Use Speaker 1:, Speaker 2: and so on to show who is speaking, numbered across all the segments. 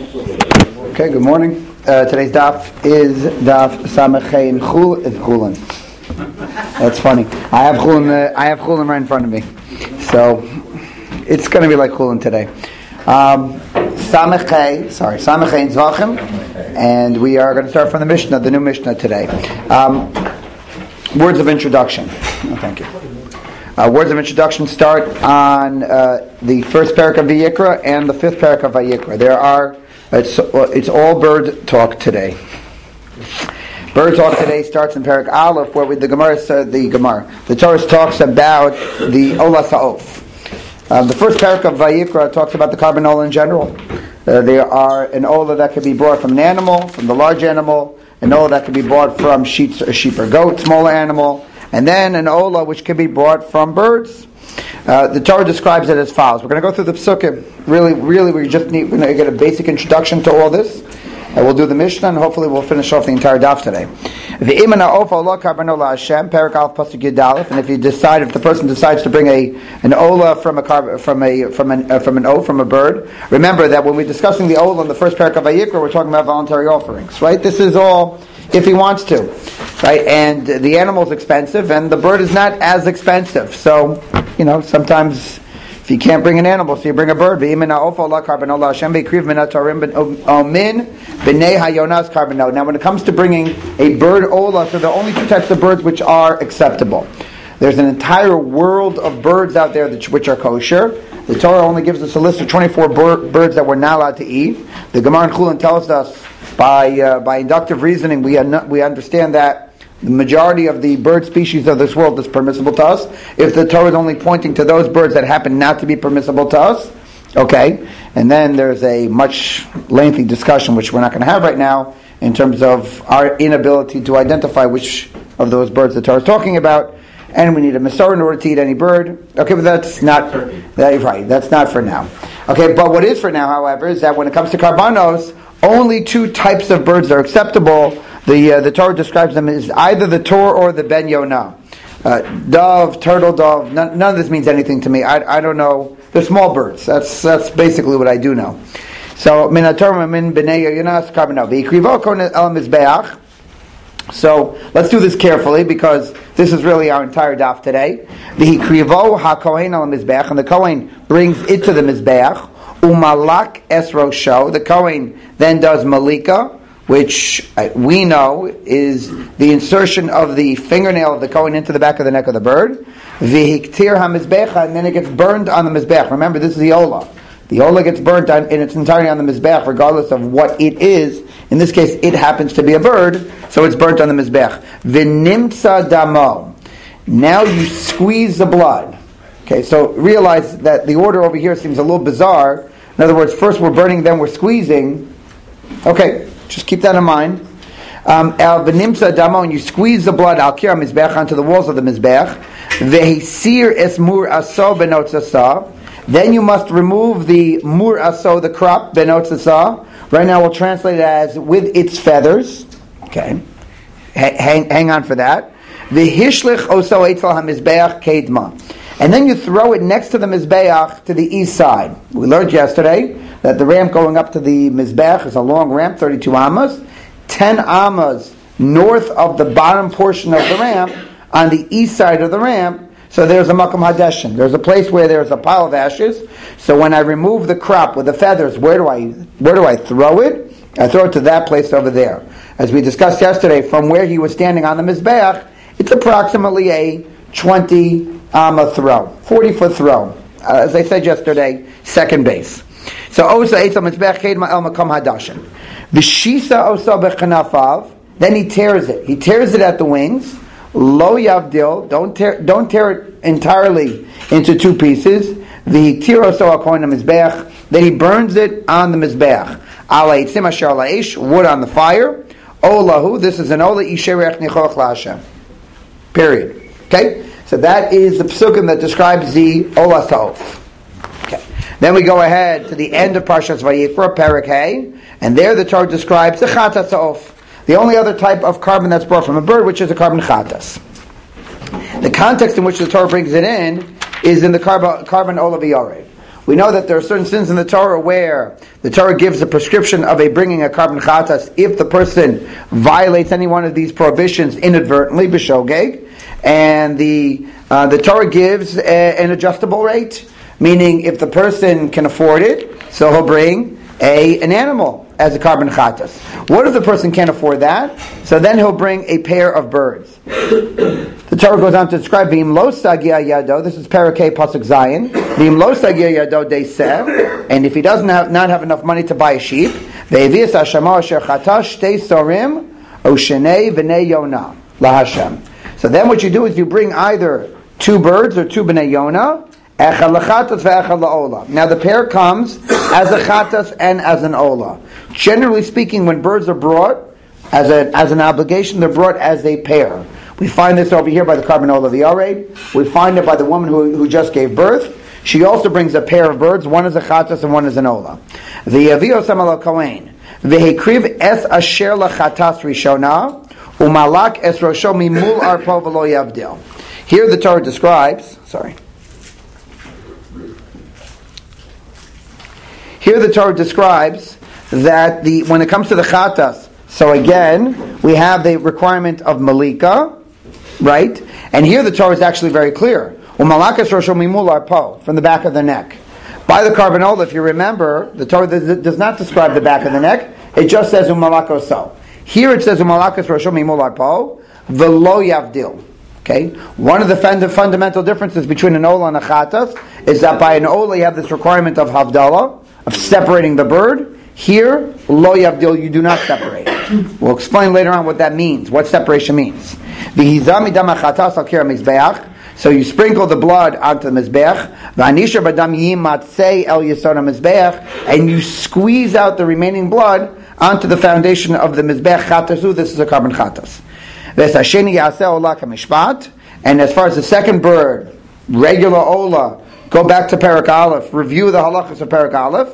Speaker 1: Okay, good morning. Today's daf is daf Samachay and Chulin. That's funny. I have Chulin right in front of me, so it's going to be like Chulin today. Samachay and Zvachim, and we are going to start from the Mishnah, the new Mishnah today. Words of introduction. Oh, thank you. Words of introduction start on the first parak of Vayikra and the fifth parak of Vayikra. It's all bird talk today. Bird talk today starts in parak Aleph, where the Torah talks about the Ola Sa'of. The first parak of Vayikra talks about the carbon ola in general. There are an ola that can be brought from an animal, from the large animal, an ola that can be brought from sheep or goat, smaller animal, and then an ola which can be brought from birds. The Torah describes it as follows. We're going to go through the psukim. Really, we're going to get a basic introduction to all this. And we'll do the Mishnah, and hopefully we'll finish off the entire daf today. And if the person decides to bring an ola from a bird, remember that when we're discussing the ola in the first parak of Vayikra, we're talking about voluntary offerings, right? This is all if he wants to, right? And the animal is expensive, and the bird is not as expensive. So, sometimes if you can't bring an animal, so you bring a bird. Now, when it comes to bringing a bird ola, so there are only two types of birds which are acceptable. There's an entire world of birds out there which are kosher. The Torah only gives us a list of 24 birds that we're not allowed to eat. The Gemara in Chulin tells us by inductive reasoning we understand that the majority of the bird species of this world is permissible to us. If the Torah is only pointing to those birds that happen not to be permissible to us, okay, and then there's a much lengthy discussion which we're not going to have right now in terms of our inability to identify which of those birds the Torah is talking about, and we need a Masorah in order to eat any bird. Okay, but that's not right. That's not for now. Okay, but what is for now, however, is that when it comes to karbanos, only two types of birds are acceptable. The Torah describes them as either the tor or the ben yonah. Dove, turtle dove, none of this means anything to me. I don't know. They're small birds. That's basically what I do know. So, min haTorah min b'nei yonah karbanos. V'ikrivo kon el mizbeach. So, let's do this carefully because this is really our entire daf today. V'ikrivo haKohen el mizbeach, and the Kohen brings it to the mizbeach. Umalak es rosho. The Kohen then does malika, which we know is the insertion of the fingernail of the Kohen into the back of the neck of the bird. V'hiktir hamizbecha, and then it gets burned on the mizbech. Remember, this is the ola. The ola gets burnt in its entirety on the mizbech, regardless of what it is. In this case, it happens to be a bird, so it's burnt on the mizbech. V'nimtza damo. Now you squeeze the blood. Okay, so realize that the order over here seems a little bizarre. In other words, first we're burning, then we're squeezing. Okay, just keep that in mind. Al v'nimtza damo, and you squeeze the blood al kir mizbech onto the walls of the mizbech. Vehisir es mur aso benotzasa. Then you must remove the mur aso, the crop benotzasa. Right now we'll translate it as with its feathers. Okay, hang on for that. V'hishlich oso eitzel hamizbech kedma. And then you throw it next to the Mizbeach to the east side. We learned yesterday that the ramp going up to the Mizbeach is a long ramp, 32 amas. 10 amas north of the bottom portion of the ramp, on the east side of the ramp, so there's a Makom Hadeshin. There's a place where there's a pile of ashes. So when I remove the crop with the feathers, where do I throw it? I throw it to that place over there. As we discussed yesterday, from where he was standing on the Mizbeach, it's approximately a 20 Amma throw, 40-foot throw. As I said yesterday, second base. So osa eitzel mizbech kedma el makom hadashin. V'shisa osa b'chanafav. Then he tears it. He tears it at the wings. Lo yavdil. Don't tear it entirely into two pieces. V'hiktir osa akoin mizbech. Then he burns it on the mizbech. Ala yitzim asher laish, wood on the fire. Olahu. This is an ola isherech nichoch laHashem. Period. Okay. So that is the psukim that describes the Ola Sa'of. Okay. Then we go ahead to the end of Parshas Vayikra, Perek Hey, and there the Torah describes the Chatas Sa'of, the only other type of carbon that's brought from a bird, which is a carbon Chatas. The context in which the Torah brings it in is in the carbon Ola V'Yorev. We know that there are certain sins in the Torah where the Torah gives a prescription of bringing a carbon chatas if the person violates any one of these prohibitions inadvertently, b'shogeg, and the Torah gives an adjustable rate, meaning if the person can afford it, so he'll bring an animal as a carbon chatas. What if the person can't afford that? So then he'll bring a pair of birds. The Torah goes on to describe V'im lo sagia yado. This is Parakeh Pasuk Zayin. V'im lo sagia yado deiseh. And if he doesn't not have enough money to buy a sheep, ve'evias hashama asher chatash shtei sorim o shenei v'nei yonah lahashem. So then what you do is you bring either 2 birds or 2 b'nei yonah. Echad lechatas ve'echad la'olah. Now the pair comes as a chatas and as an olah. Generally speaking, when birds are brought as an obligation, they're brought as a pair. We find this over here by the carbon olah v'yared. We find it by the woman who just gave birth. She also brings a pair of birds. One is a chatas and one is an olah. V'yavio sam al kohen v'hekriv es asher lachatas rishona umalak es rosho mimul arpo v'lo yavdil. Here the Torah describes. Here the Torah describes that when it comes to the chatas, so again, we have the requirement of malika, right? And here the Torah is actually very clear. Umalakas rosho mimul arpo, from the back of the neck. By the carbon olah, if you remember, the Torah does not describe the back of the neck. It just says umalakos so. Here it says umalakas rosho mimul arpo, v'lo yavdil. Okay? One of the fundamental differences between an olah and a chatas is that by an olah you have this requirement of havdalah, of separating the bird. Here, lo yavdil, you do not separate. We'll explain later on what that means, what separation means. So you sprinkle the blood onto the mizbeach, and you squeeze out the remaining blood onto the foundation of the mizbeach chatasu. This is a carbon chatas. And as far as the second bird, regular olah, go back to Parak Aleph, review the halachas of Parak Aleph.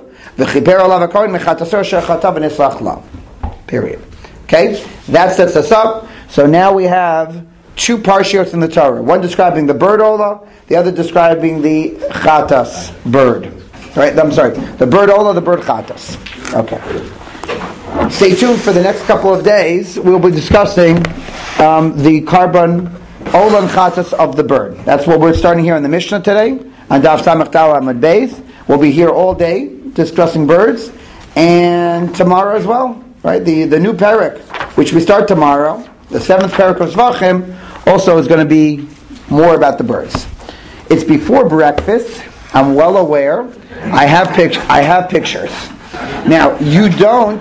Speaker 1: Period. Okay? That sets us up. So now we have 2 parshios in the Torah. One describing the bird olah, the other describing the chatas bird. Right? I'm sorry. The bird olah, the bird chatas. Okay. Stay tuned for the next couple of days. We'll be discussing the carbon olah and chatas of the bird. That's what we're starting here in the Mishnah today. On Daf Samach Tal Amud Beis. We'll be here all day discussing birds, and tomorrow as well, right? The new parak, which we start tomorrow, the 7th parak of Zvachim, also is going to be more about the birds. It's before breakfast. I'm well aware. I have pictures. Now you don't.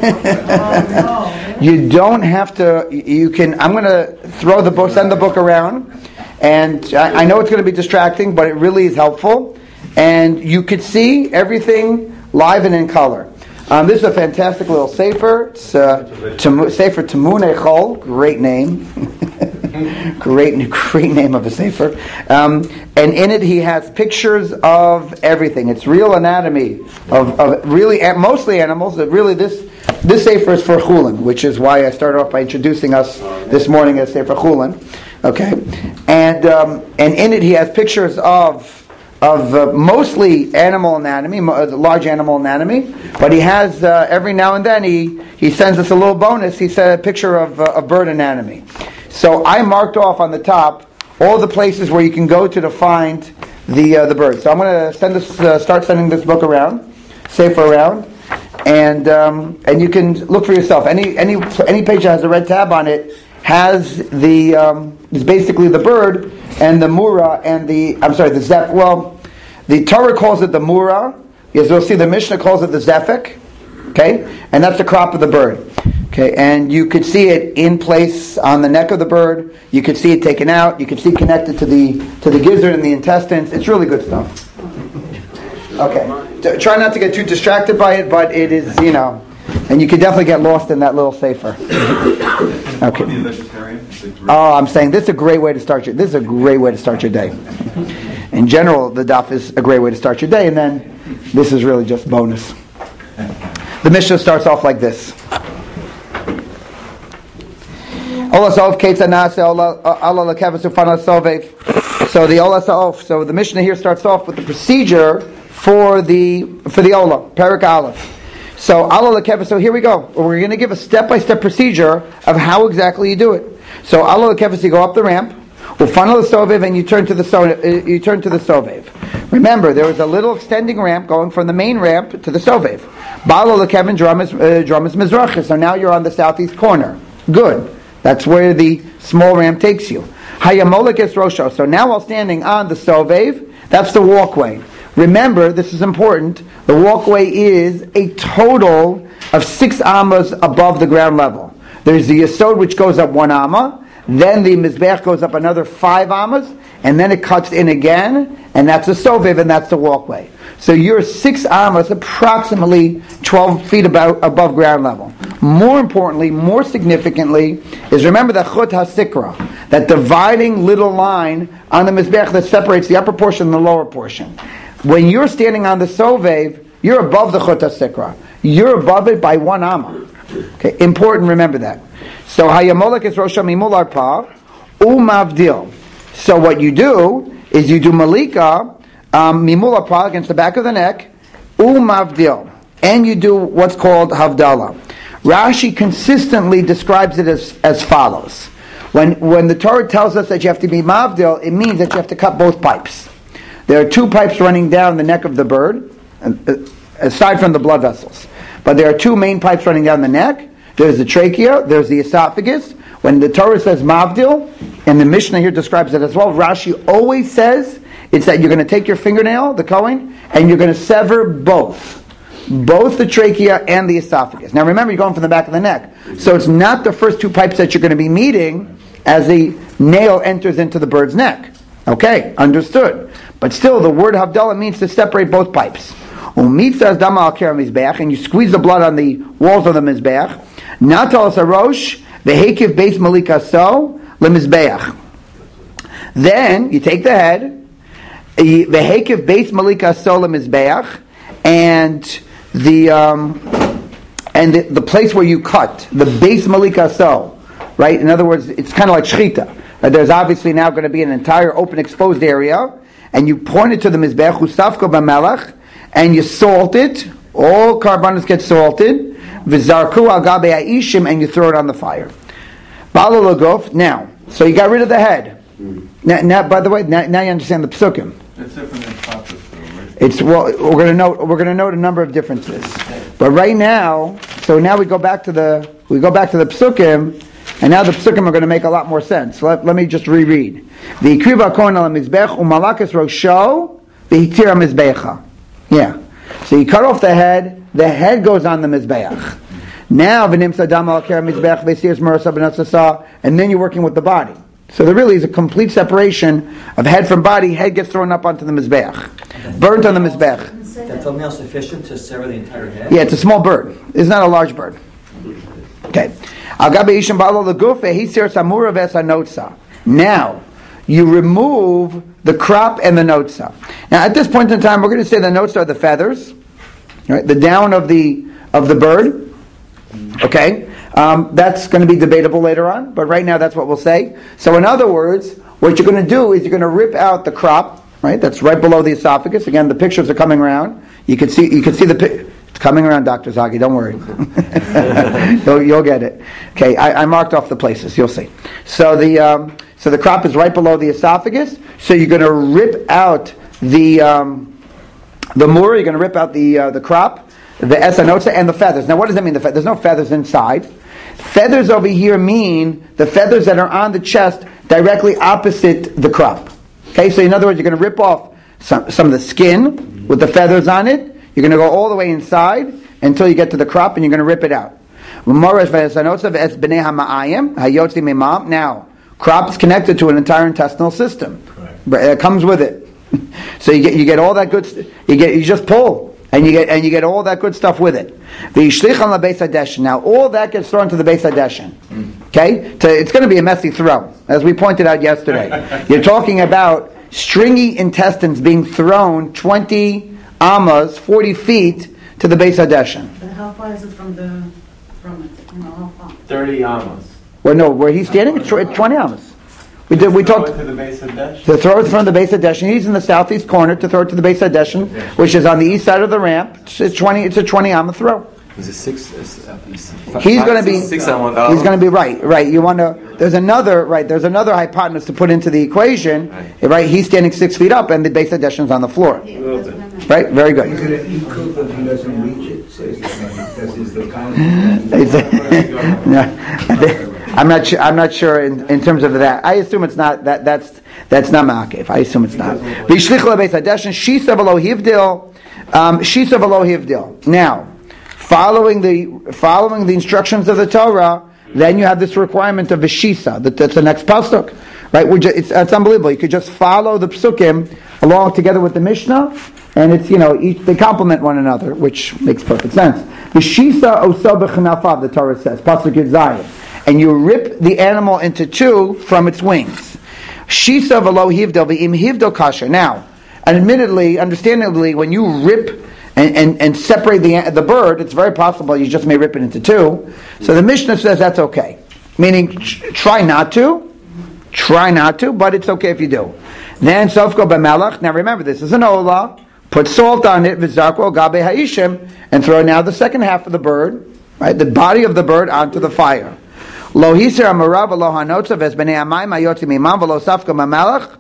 Speaker 1: You don't have to. You can. I'm going to send the book around. And I know it's going to be distracting, but it really is helpful. And you could see everything live and in color. This is a fantastic little sefer. It's Sefer Tamunei Chol. Great name. great name of a sefer. And in it he has pictures of everything. It's real anatomy of really mostly animals. Really this sefer is for Chulin, which is why I started off by introducing us this morning as Sefer Chulin. Okay, and in it he has pictures of mostly animal anatomy, large animal anatomy, but he has every now and then he sends us a little bonus. He sent a picture of bird anatomy. So I marked off on the top all the places where you can go to find the birds. So I'm going to start sending this book around, safer around, and you can look for yourself. Any page that has a red tab on it has is basically the bird and the mura and the zeph. Well, the Torah calls it the mura. As we'll see, the Mishnah calls it the zephek. Okay, and that's the crop of the bird. Okay, and you could see it in place on the neck of the bird. You could see it taken out. You could see it connected to the gizzard and the intestines. It's really good stuff. Okay, try not to get too distracted by it, but it is, and you can definitely get lost in that little sefer. Okay. Oh, I'm saying this is a great way to start your. This is a great way to start your day. In general, the daf is a great way to start your day, and then this is really just bonus. The Mishnah starts off like this. So the Ola Sa'of. So the Mishnah here starts off with the procedure for the Ola, Perik Aleph. So Allah Lekeva. So here we go. We're going to give a step-by-step procedure of how exactly you do it. So Allah Lekeva, you go up the ramp. We'll funnel the Sovev, and you turn to the Sovev. Remember, there was a little extending ramp going from the main ramp to the Sovev. Ba'ala Lekeva Dramas Mizrachi. So now you're on the southeast corner. Good. That's where the small ramp takes you. Hayamolek es Rosho. So now while standing on the Sovev, that's the walkway. Remember, this is important, the walkway is a total of 6 amas above the ground level. There's the Yesod, which goes up 1 amma, then the Mizbeach goes up another 5 amas, and then it cuts in again, and that's the Sovev, and that's the walkway. So you're 6 amas, approximately 12 feet above ground level. More importantly, more significantly, is remember the Chut HaSikra, that dividing little line on the Mizbeach that separates the upper portion and the lower portion. When you're standing on the Sovev, you're above the Chut HaSikra. You're above it by 1 amma. Okay, important, remember that. So Hayamolek is Rosh Mimul Arpa Umavdil. So what you do is you do Malika Mimul Arpa against the back of the neck Umavdil. And you do what's called Havdalah. Rashi consistently describes it as follows. When the Torah tells us that you have to be Mavdil, it means that you have to cut both pipes. There are 2 pipes running down the neck of the bird, aside from the blood vessels. But there are 2 main pipes running down the neck. There's the trachea, there's the esophagus. When the Torah says Mavdil, and the Mishnah here describes it as well, Rashi always says it's that you're going to take your fingernail, the Kohen, and you're going to sever both the trachea and the esophagus. Now remember, you're going from the back of the neck. So it's not the first 2 pipes that you're going to be meeting as the nail enters into the bird's neck. Okay, understood. But still, the word Havdalah means to separate both pipes. And you squeeze the blood on the walls of the Mizbeach. Natal Sarosh, Vehekiv Beis Malika So, Lemizbeach. Then you take the head, Vehekiv Beis Malika So Lemizbeach, and the place where you cut, the Beis Malika So, right? In other words, it's kind of like Shechita. There's obviously now going to be an entire open exposed area, and you point it to the Mizbeach, Usafko B'melach, and you salt it. All carbonates get salted. V'zarku al gabe ha'ishim, and you throw it on the fire. Ba'ala lagof. Now, so you got rid of the head. Now, by the way, now you understand the psukim.
Speaker 2: It's different than Shabbos, though, right?
Speaker 1: It's we're going to note a number of differences. But right now, so now we go back to the psukim. And now the psukim are going to make a lot more sense. Let me just reread. The ikriva kohen al mizbech umalakas rosho v'hitir mizbecha. Yeah. So you cut off the head goes on the mizbeach. Now v'nimsa dam al kera mizbech v'siyas marasa b'natzasa, and then you're working with the body. So there really is a complete separation of head from body. Head gets thrown up onto the mizbeach, burnt on the mizbeach.
Speaker 3: That thumbnail sufficient to sever the entire head?
Speaker 1: Yeah, it's a small bird. It's not a large bird. Okay. Now, you remove the crop and the notza. Now, at this point in time, we're going to say the notza are the feathers, right? The down of the bird. Okay, that's going to be debatable later on, but right now that's what we'll say. So, in other words, what you're going to do is you're going to rip out the crop, right? That's right below the esophagus. Again, the pictures are coming around. You can see the. It's coming around, Dr. Zagi, don't worry. You'll get it. Okay, I marked off the places, you'll see. So the crop is right below the esophagus, so you're going to rip out the mura, you're going to rip out the crop, the esanotza, and the feathers. Now what does that mean, the feathers? There's no feathers inside. Feathers over here mean the feathers that are on the chest directly opposite the crop. Okay, so in other words, you're going to rip off some of the skin with the feathers on it. You're going to go all the way inside until you get to the crop, and you're going to rip it out. Now, crop is connected to an entire intestinal system. It comes with it. So you get all that good. You just pull, and you get all that good stuff with it. Now, all that gets thrown to the Beis Hadeshin. Okay, it's going to be a messy throw, as we pointed out yesterday. You're talking about stringy intestines being thrown 20 amas, 40 feet to the Beis Hadeshin.
Speaker 4: But how far is it from it? How far?
Speaker 2: 30 amas.
Speaker 1: Well, no, where he's standing, it's 20 amas. We talked
Speaker 2: To the base of Desh?
Speaker 1: to throw it from the base of Deshin. He's in the southeast corner to throw it to the base of Deshin, which is on the east side of the ramp. It's 20 amma throw.
Speaker 4: Is it six?
Speaker 1: He's going to be.
Speaker 4: 6 on 1.
Speaker 1: He's going to be right. You want to. There's another hypotenuse to put into the equation. Right. He's standing 6 feet up, and the base of Deshin is on the floor. Right. Very good.
Speaker 5: Is it an equal if he doesn't reach it? So is the
Speaker 1: I'm not sure in terms of that. I assume it's not that's not ma'akev. I assume it's not. V'yishlich lebeis hadeshin shisa v'lo hivdil. Shisa v'lo hivdil. Now, following the instructions of the Torah, then you have this requirement of v'shisa. That's the next pasuk, right? It's unbelievable. You could just follow the psukim along together with the Mishnah, and it's they complement one another, which makes perfect sense. V'shisa osa b'chanafav, the Torah says, pasuk Yud Zayin. And you rip the animal into two from its wings. Shisa v'lo hivdil v'im hivdil kasha. Now, and admittedly, understandably, when you rip and separate the bird, it's very possible you just may rip it into two. So the Mishnah says that's okay. Meaning, try not to, but it's okay if you do. Then sofko b'melach. Now remember, this is an olah. Put salt on it, v'zarko gabe ha'ishim, and throw now the second half of the bird, right, the body of the bird, onto the fire. Lo hiser amarav lo hanotzav es bnei amayim ayotzi mimam v'lo safka mamalach.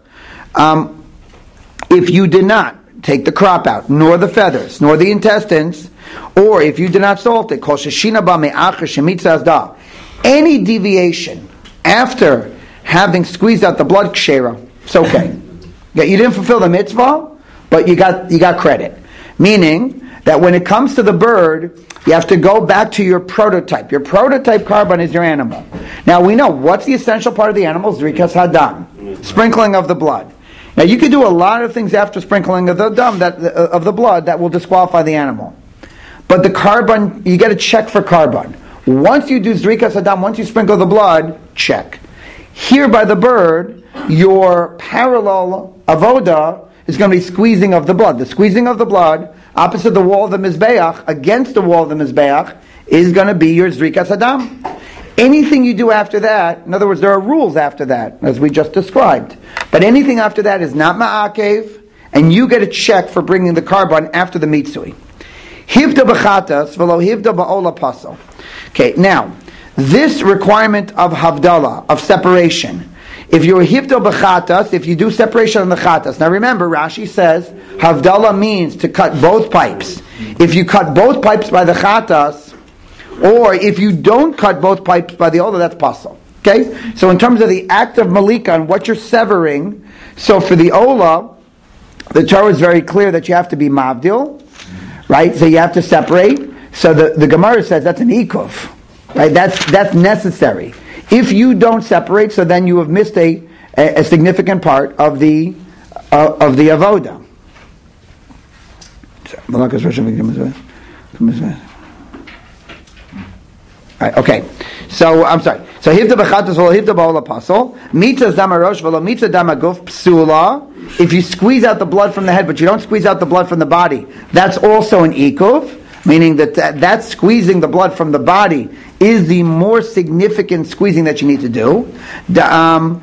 Speaker 1: If you did not take the crop out, nor the feathers, nor the intestines, or if you did not salt it, kol sheshina ba me'achar shemitza azda. Any deviation after having squeezed out the blood kshera, it's okay. You didn't fulfill the mitzvah, but you got credit. Meaning that when it comes to the bird, you have to go back to your prototype. Your prototype carbon is your animal. Now we know what's the essential part of the animal, zrikas hadam, sprinkling of the blood. Now you can do a lot of things after sprinkling of the blood that will disqualify the animal. But the carbon, you get a check for carbon. Once you do zrikas hadam, once you sprinkle the blood, check. Here by the bird, your parallel avoda is going to be squeezing of the blood. The squeezing of the blood opposite the wall of the Mizbeach, against the wall of the Mizbeach, is going to be your Zrikas Hadam. Anything you do after that, in other words, there are rules after that, as we just described. But anything after that is not Ma'akev, and you get a check for bringing the carbon after the Mitzui. Hivda b'chatas, v'lo hivda ba'ola paso. Okay, now, this requirement of Havdalah, of separation, if you're hivdal b'chatas, if you do separation on the chatas. Now remember, Rashi says havdalah means to cut both pipes. If you cut both pipes by the chatas, or if you don't cut both pipes by the olah, that's pasul. Okay? So in terms of the act of malika and what you're severing, so for the olah, the Torah is very clear that you have to be mavdil, right? So you have to separate. So the Gemara says that's an ikuv, right? That's necessary. If you don't separate, so then you have missed a significant part of the avoda. Right, okay. So I'm sorry. So hivda b'chatas v'lo hivda ba'ola pasol. Mitzah damarosh v'lo mitzah damaguf psula. If you squeeze out the blood from the head, but you don't squeeze out the blood from the body, that's also an ikuv. Meaning that squeezing the blood from the body is the more significant squeezing that you need to do. Dama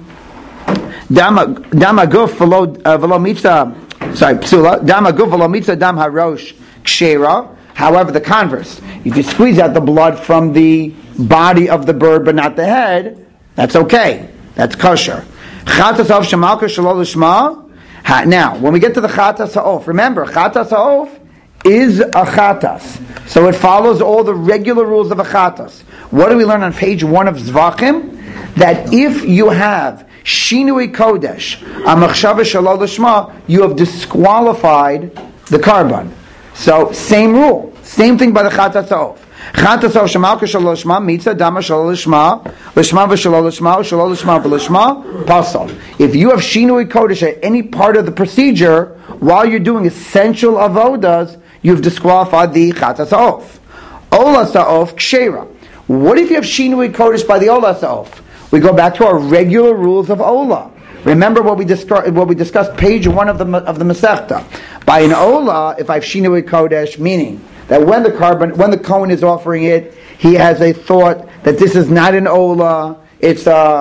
Speaker 1: guf v'lo mitzah. Sorry, psula. Dama guf v'lo mitzah dam harosh kshera. However, the converse, if you squeeze out the blood from the body of the bird but not the head, that's okay. That's kosher. Chatas ha'of shemalka shalol lishma. Now, when we get to the chatas ha'of, remember, chatas ha'of is a chatas. So it follows all the regular rules of a chatas. What do we learn on page 1 of Zvachim? That if you have shinui kodesh, a machshava shalol lishma, you have disqualified the carbon. So, same rule. Same thing by the chatas ha'of. Chatas ha'of shemalka shalol lishma, mitzah dama shalol lishma, lishma v'shalol lishma, shalol lishma v'lishma, pasal. If you have shinui kodesh at any part of the procedure, while you're doing essential avodas, you've disqualified the chatas ha'of. Ola sa'of kshera. What if you have shinui kodesh by the ola sa'of? We go back to our regular rules of ola. Remember what we discussed, page 1 of the Masechta. By an ola, if I have shinui kodesh, meaning that when the Kohen is offering it, he has a thought that this is not an ola, it's a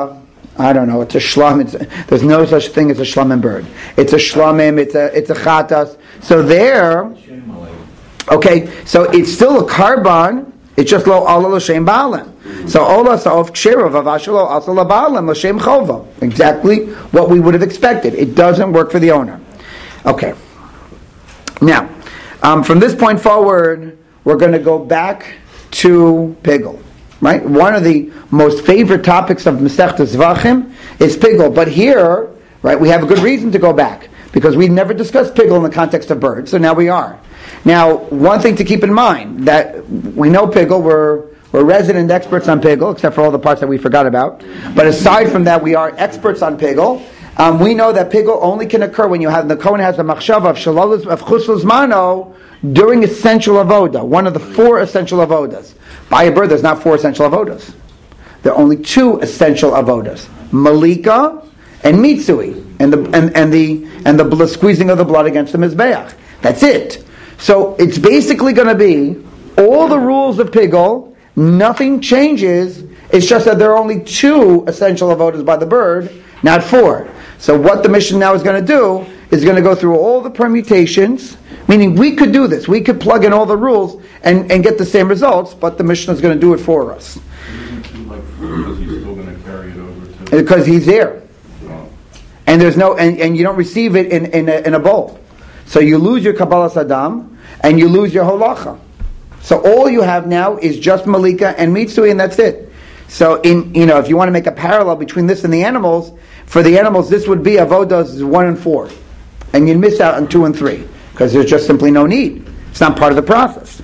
Speaker 1: I don't know. It's a shlam. There's no such thing as a shlamim bird. It's a shlamim. It's a chatas. So there, okay. So it's still a carbon. It's just lo ala l'shem baalim. So ola sa'of kshira v'avashalo asa l'baalim l'shem chova. Exactly what we would have expected. It doesn't work for the owner. Okay. Now, from this point forward, we're going to go back to pigul. Right? One of the most favorite topics of Masechtas Zvachim is pigul. But here, right, we have a good reason to go back because we never discussed pigul in the context of birds. So now we are. Now, one thing to keep in mind that we know pigul. We're resident experts on pigul, except for all the parts that we forgot about. But aside from that, we are experts on pigul. We know that pigul only can occur when the Kohen has a machshava of shalolos of chus l'zmano during essential avoda, one of the 4 essential avodas. By a bird, there's not 4 essential avodas. There are only 2 essential avodas: malika and mitsui, and the squeezing of the blood against the mizbeach. That's it. So it's basically going to be all the rules of pigul. Nothing changes. It's just that there are only 2 essential avodas by the bird, not 4. So what the mission now is going to do is going to go through all the permutations, meaning we could do this. We could plug in all the rules and get the same results, but the Mishnah is going to do it for us.
Speaker 2: Because he's still going to carry it over to...
Speaker 1: Because he's there. And there's no, and you don't receive it in a bowl. So you lose your Kabbalah Saddam, and you lose your Holacha. So all you have now is just Malika and Mitsui, and that's it. So if you want to make a parallel between this and the animals, for the animals this would be avodas 1 and 4. And you'd miss out on 2 and 3. Because there's just simply no need. It's not part of the process.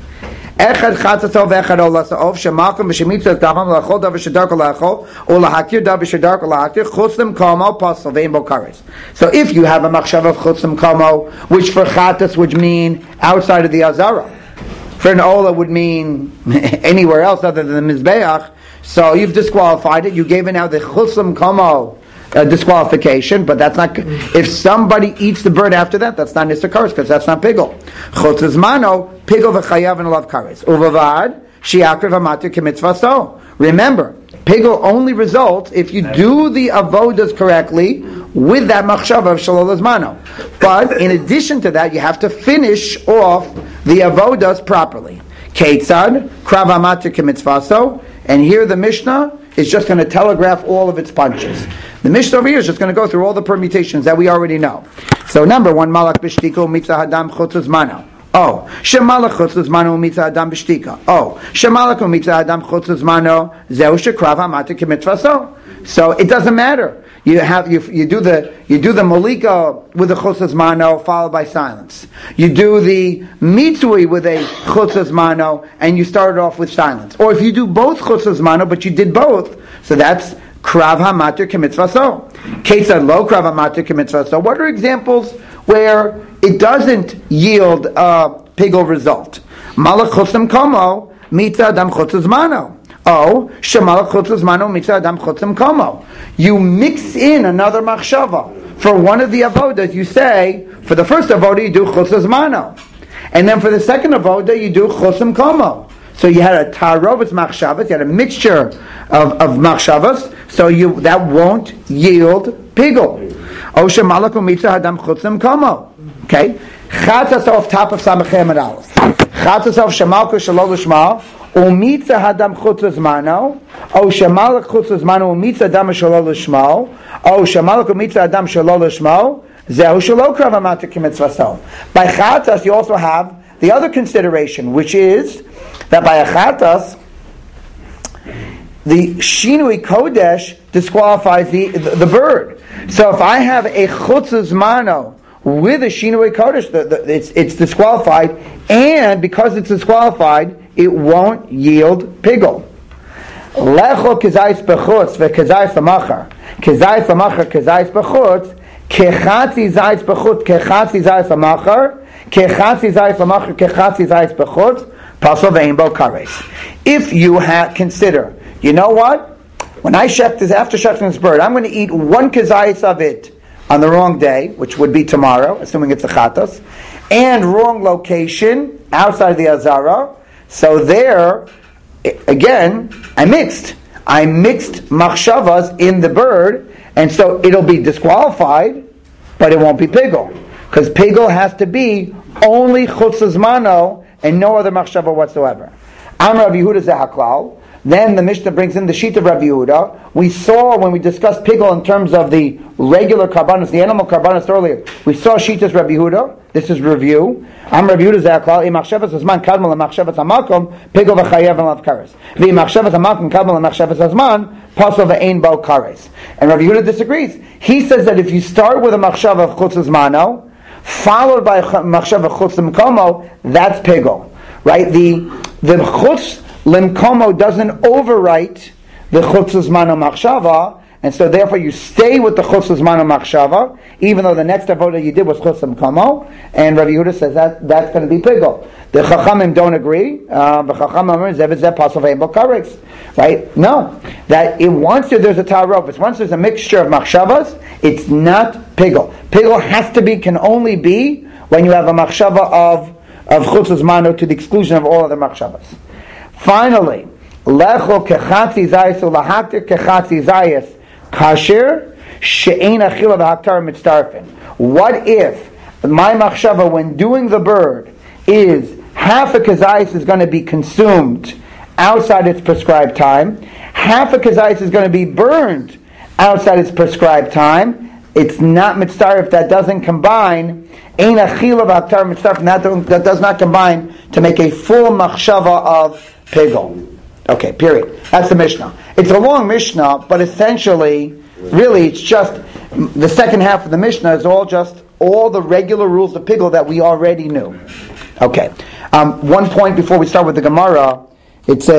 Speaker 1: So if you have a machshav of chutzim kamo, which for chatas would mean outside of the azara, for an ola would mean anywhere else other than the mizbeach, so you've disqualified it. You gave it now the chutzim kamo disqualification, but that's not. If somebody eats the bird after that, that's not nisakaris because that's not pigul. Chutzes mano pigul v'chayav and love karis uvavad shiakriv amatir k'mitzvaso. Remember, pigul only results if you do the avodas correctly with that machshava of shalol mano. But in addition to that, you have to finish off the avodas properly. Keitzad krav amatir k'mitzvaso, and here the Mishnah is just going to telegraph all of its punches. The Mishnah over here is just going to go through all the permutations that we already know. So number 1, malach b'shtika u'mitzah hadam chutzes mano. Oh, shemalach chutzes mano u'mitzah hadam b'shtika. Oh, shemalach u'mitzah hadam chutzes mano zeu shekrav hamatir k'mitzvaso. So it doesn't matter. You do the malika with the chutzes mano followed by silence. You do the mitzui with a chutzes mano and you start off with silence. Or if you do both chutzes mano but you did both, so that's krav hamatir k'mitzvaso. Ketzad lo krav hamatir k'mitzvaso. What are examples where it doesn't yield a pigul result? Malach chutzim komo mitzah adam chutzes mano. Oh, shemalach chutzes mano mitzah adam chutzim komo. You mix in another machshava. For one of the avodas, you say, for the first avodah you do chutzes mano. And then for the second avodah you do chutzim komo. So you had a tarovetz machshavas, you had a mixture of machshavas, so that won't yield pigul. Oh, shemalach mitzah adam chutzim komo. Okay? Chatzas off top of samachem and aleph. Chatzas off shemalku shalol l'shma. Umitza hadam chutzes mano, o shemalach chutzes mano umitza adam shalol l'shmo, o shemalach umitza adam shalol l'shmo, zehu shalo krav hamatir k'mitzvaso. By chatas, you also have the other consideration, which is that by a chatas, the shinui kodesh disqualifies the bird. So if I have a chutzes mano with a shinui kodesh, it's disqualified, and because it's disqualified, it won't yield pigul. Lecho kezayis bechutz vekezayis lamachar. Kezayis lamachar kezayis bechutz. Kechatzi zayis bechutz kechatzi zayis lamachar. Kechatzi zayis lamachar kechatzi zayis bechutz. Pasol ve'imbo kares. If you consider, you know what? When I shech this, after shechting this bird, I'm going to eat 1 kezayis of it on the wrong day, which would be tomorrow, assuming it's a chatas, and wrong location outside of the azara. So there, again, I mixed. I mixed machshavas in the bird, and so it'll be disqualified, but it won't be pigel. Because pigel has to be only chutz zmano and no other machshava whatsoever. Am Rav Yehuda zehaklal. Then the Mishnah brings in the sheet of Rav Yehuda. We saw when we discussed pigel in terms of the regular karbanos, the animal karbanos earlier. We saw Shitas Rav Yehuda. This is review. Am Rav Yehuda zehaklal. Imachshavas azman kadmal lemachshavas hamakom pigel v'chayev v'lav kares. V'imachshavas hamakom kadmal lemachshavas azman pasol v'ein bo kares. And Rav Yehuda disagrees. He says that if you start with a machshava of chutz zmano, followed by a machshava of chutz limkomo, that's pigel, right? The chutz limkomo doesn't overwrite the chutz zmano machshava, and so therefore you stay with the chutz zmano machshava, even though the next avodah you did was chutz limkomo, and Rabbi Yehuda says that's going to be pigel. The Chachamim don't agree. The Chachamim says that pasal ve'im kares, right? No, that once there's a ta'aruf, once there's a mixture of machshavas, it's not pigel. Pigel can only be when you have a machshava of chutz zmano to the exclusion of all other machshavas. Finally, lecho kechatzi zayis ulahaktir kechatzi zayis kasher she'ein achila v'haktar mitzdarfin. What if my machshava when doing the bird is half a kazayis is going to be consumed outside its prescribed time, half a kazayis is going to be burned outside its prescribed time? It's not mitzdarf. That doesn't combine. Ein achila v'haktar mitzdarfin. That does not combine to make a full machshava of pigel. Okay, period. That's the Mishnah. It's a long Mishnah, but essentially, really, it's just the second half of the Mishnah is all the regular rules of pigel that we already knew. Okay. One point before we start with the Gemara, it's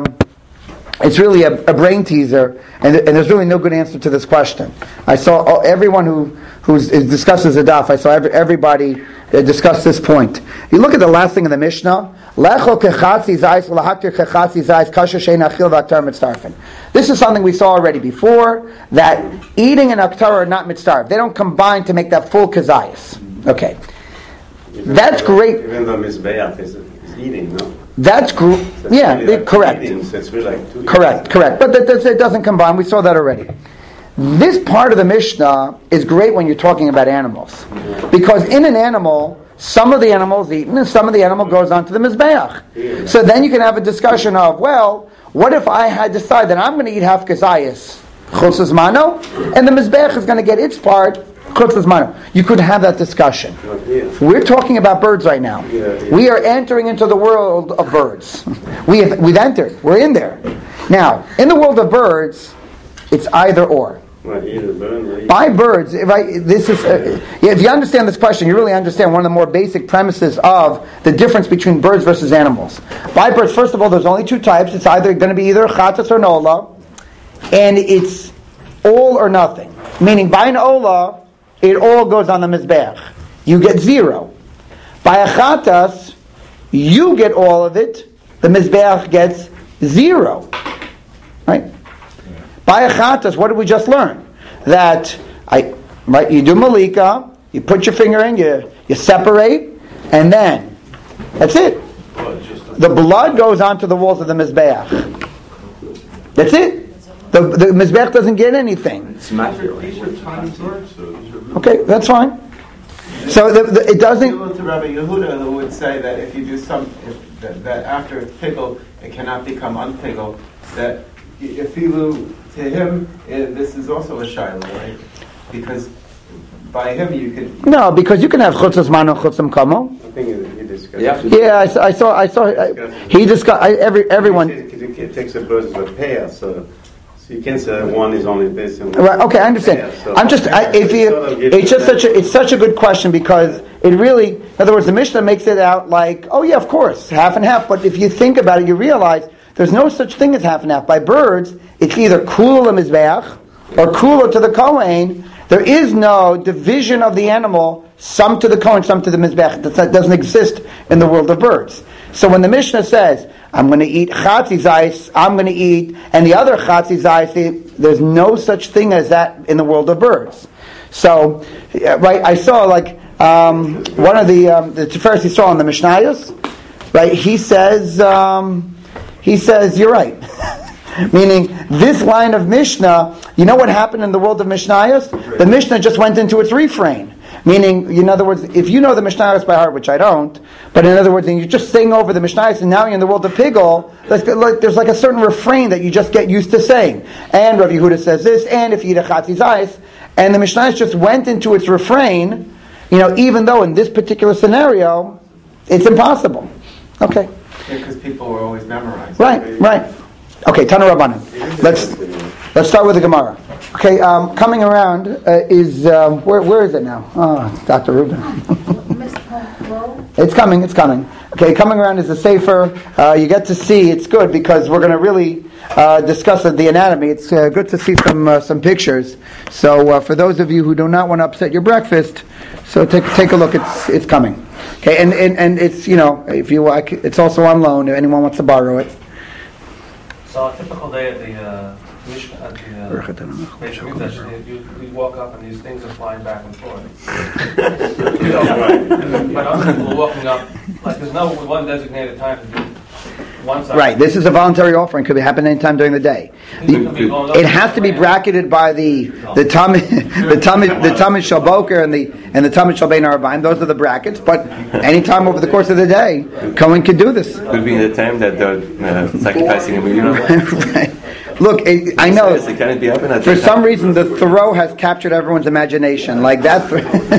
Speaker 1: really a brain teaser, and there's really no good answer to this question. I saw everyone who discusses the daf. I saw everybody discuss this point. You look at the last thing in the Mishnah. Lecho kechatzi zayis lahaktir kechatzi zayis kasher shein achil v'aktar mitzdarfin. This is something we saw already before, that eating and aktar are not mitzdarf. They don't combine to make that full kazayis. Okay. That's great.
Speaker 4: Even though Mizbeach is eating, no?
Speaker 1: That's great. Yeah,
Speaker 4: really like
Speaker 1: correct.
Speaker 4: Eating, so it's really like
Speaker 1: Correct. But it doesn't combine. We saw that already. This part of the Mishnah is great when you're talking about animals. Because in an animal, some of the animal is eaten and some of the animal goes onto the Mizbeach.
Speaker 4: Yeah.
Speaker 1: So then you can have a discussion of, well, what if I had decided that I'm going to eat half kazayis, chutz zmano, and the Mizbeach is going to get its part, chutz zmano. You could have that discussion. We're talking about birds right now. We are entering into the world of birds. We've entered. We're in there. Now, in the world of birds, it's either or. By birds, right? This is if you understand this question, you really understand one of the more basic premises of the difference between birds versus animals. By birds, first of all, there's only two types. It's either going to be either chatas or nola, and it's all or nothing. Meaning, by an ola, it all goes on the mizbeach. You get zero. By a chatas, you get all of it. The mizbeach gets zero. Right? By a chatas, what did we just learn? That you do malika, you put your finger in, you separate, and then that's it. The blood goes onto the walls of the mizbeach. That's it. The mizbeach doesn't get anything.
Speaker 2: These are tiny birds, though.
Speaker 1: Okay, that's fine. So it doesn't.
Speaker 6: Similar to Rabbi Yehuda, who would say that if you do that after it's pickled, it cannot become unpickled. That if you to him, this is also a shiloh, right? Because by him you could.
Speaker 1: No, because you can have chutz zmano and chutz limkomo.
Speaker 4: I think he discussed.
Speaker 1: Yeah, I saw. He discussed. Everyone.
Speaker 4: It takes a bird as a pair, so you can't say one is only this and one.
Speaker 1: Right. Okay, I understand.
Speaker 4: Pair, so
Speaker 1: I'm just. It's such a good question because it really. In other words, the Mishnah makes it out like, oh yeah, of course, half and half. But if you think about it, you realize there's no such thing as half and half. By birds, it's either kula mizbeach or kula to the kohen. There is no division of the animal, some to the kohen, some to the mizbeach. That doesn't exist in the world of birds. So when the Mishnah says, I'm going to eat chatzi zayis, I'm going to eat, and the other chatzi zayis, there's no such thing as that in the world of birds. So, right, I saw like one of the Tiferes he saw in the Mishnayos, right? He says, you're right. Meaning, this line of Mishnah, you know what happened in the world of Mishnayos? The Mishnah just went into its refrain. Meaning, in other words, if you know the Mishnayos by heart, which I don't, but in other words, and you're just saying over the Mishnayos, and now you're in the world of Pigul, there's like a certain refrain that you just get used to saying. And Rav Yehuda says this, and if you eat a chatzis ice, and the Mishnayos just went into its refrain, even though in this particular scenario, it's impossible. Okay.
Speaker 6: Because people were always memorized.
Speaker 1: Right. Okay, Tana Rabbanan. Let's start with the Gemara. Okay, coming around is where is it now? Oh, it's Dr. Rubin. It's coming. Okay, coming around is a Sefer. You get to see. It's good because we're going to really discuss the anatomy. It's good to see some pictures. So for those of you who do not want to upset your breakfast, so take a look. It's coming. Okay, and it's if you like, it's also on loan if anyone wants to borrow it.
Speaker 7: So a typical day at the Beis Hamikdash, you walk up and these things are flying back and forth. But other people are walking up, like there's no one designated time to do one side.
Speaker 1: Right, this is a voluntary offering. Could happen anytime during the day. It has to be bracketed by the Talmud Shalboker and the Talmud Shalbein Arbaim. Those are the brackets. But anytime over the course of the day, Cohen could do this.
Speaker 8: Could be in the time that they're sacrificing a million.
Speaker 1: Right. Look, I know.
Speaker 8: Can it be happening
Speaker 1: for some reason, the Thoreau has captured everyone's imagination. Like that.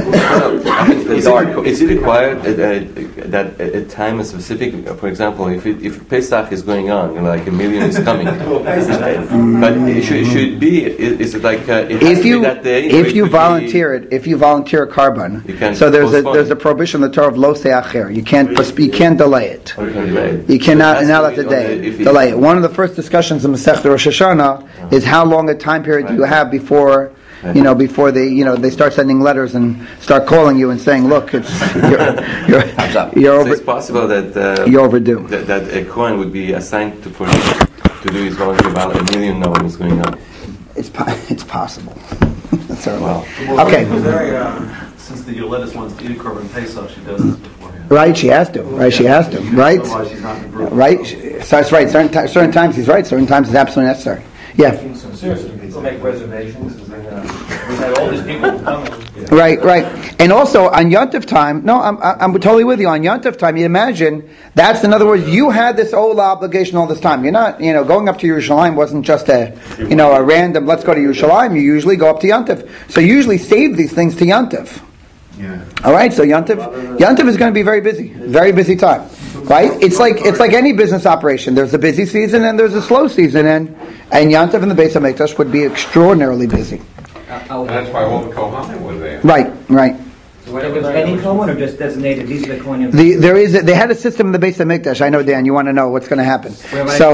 Speaker 8: Is it required that a time is specific? For example, if Pesach is going on, like a million is coming, but it should be. Is it like if
Speaker 1: you volunteer it? If you volunteer a carbon, so there's a prohibition in the Torah of lo se'acher. You can't delay it. You cannot let the day delay it. One of the first discussions in Masechet Rosh Hashanah is how long a time period do you have before they start sending letters and start calling you and saying, look, you're over.
Speaker 8: So it's possible that
Speaker 1: you're overdue.
Speaker 8: That a Kohen would be assigned to do his volunteer about a million knowing what's going on.
Speaker 1: It's possible. That's all
Speaker 8: well.
Speaker 1: Okay.
Speaker 9: Since the Yoletis wants to eat a korban Pesach, she does this beforehand.
Speaker 1: Right, she has to. Right.
Speaker 9: Otherwise, she's not in the group.
Speaker 1: Right. So that's right. Certain times he's right. Certain times it's absolutely necessary. Yeah.
Speaker 7: So seriously, people make reservations. We had all these people coming.
Speaker 1: Right. And also on Yontif time, no, I'm totally with you. On Yontif time, you imagine that's in other words, you had this old obligation all this time. You're not, going up to Yerushalayim wasn't just a random. Let's go to Yerushalayim. You usually go up to Yontif. So you usually save these things to Yontif.
Speaker 5: Yeah.
Speaker 1: All right. So Yontif is going to be very busy time. Right? It's like any business operation. There's a busy season and there's a slow season, and Yontif and the Beis Hamikdash would be extraordinarily busy.
Speaker 2: That's why all the Kohanim were there.
Speaker 1: Right.
Speaker 3: So it was any Kohen or just designated, these are the Kohanim?
Speaker 1: They had a system in the Beis Hamikdash. I know, Dan, you want to know what's going to happen. So,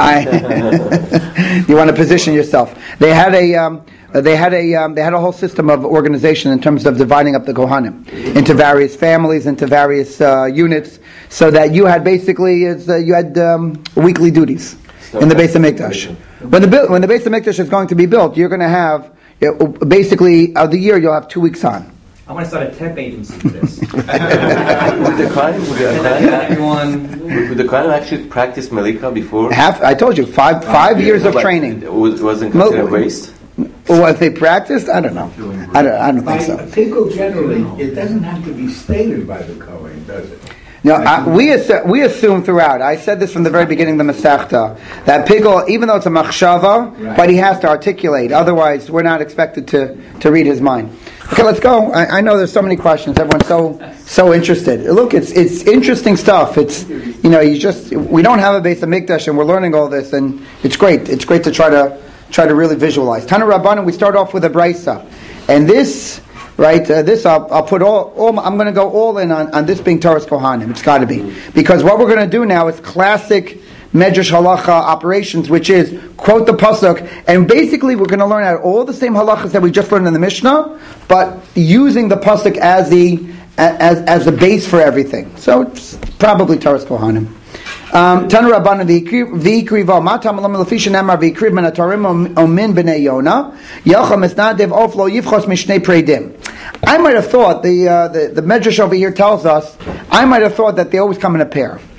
Speaker 1: you want to position yourself. They had a whole system of organization in terms of dividing up the Kohanim into various families, into various units, so that you had basically weekly duties in the Beis Hamikdash. When the Beis Hamikdash is going to be built, you're going to have basically of the year you'll have 2 weeks on.
Speaker 3: I want to start a temp agency for this.
Speaker 8: Would the Kohanim actually practice Melika before?
Speaker 1: I told you, five years of training.
Speaker 8: It wasn't considered a waste?
Speaker 1: Well, if they practiced, I don't know. I don't think so.
Speaker 5: Pickle generally, it doesn't have to be stated by the Kohen, does it?
Speaker 1: No, we assume throughout. I said this from the very beginning of the Masechta that Pigul, even though it's a machshava, right, but he has to articulate. Otherwise, we're not expected to read his mind. Okay, let's go. I know there's so many questions. Everyone's so interested. Look, it's interesting stuff. It's we don't have a Beis Hamikdash and we're learning all this, and it's great. It's great to try to really visualize. Tana Rabbanan, we start off with a brisa, and this. Right, this I'll put all. I'm going to go all in on this being Torah's Kohanim. It's got to be, because what we're going to do now is classic Medrash halacha operations, which is quote the pasuk, and basically we're going to learn out all the same halachas that we just learned in the Mishnah, but using the pasuk as the base for everything. So it's probably Torah's Kohanim. Tanu Rabbanan v'ikriva matam alam lefisha nemar v'ikriv men atarim omin b'nei Yona yacham esnadev oflo yivchos mishnei preidim. I might have thought the Medrash over here tells us. I might have thought that they always come in a pair.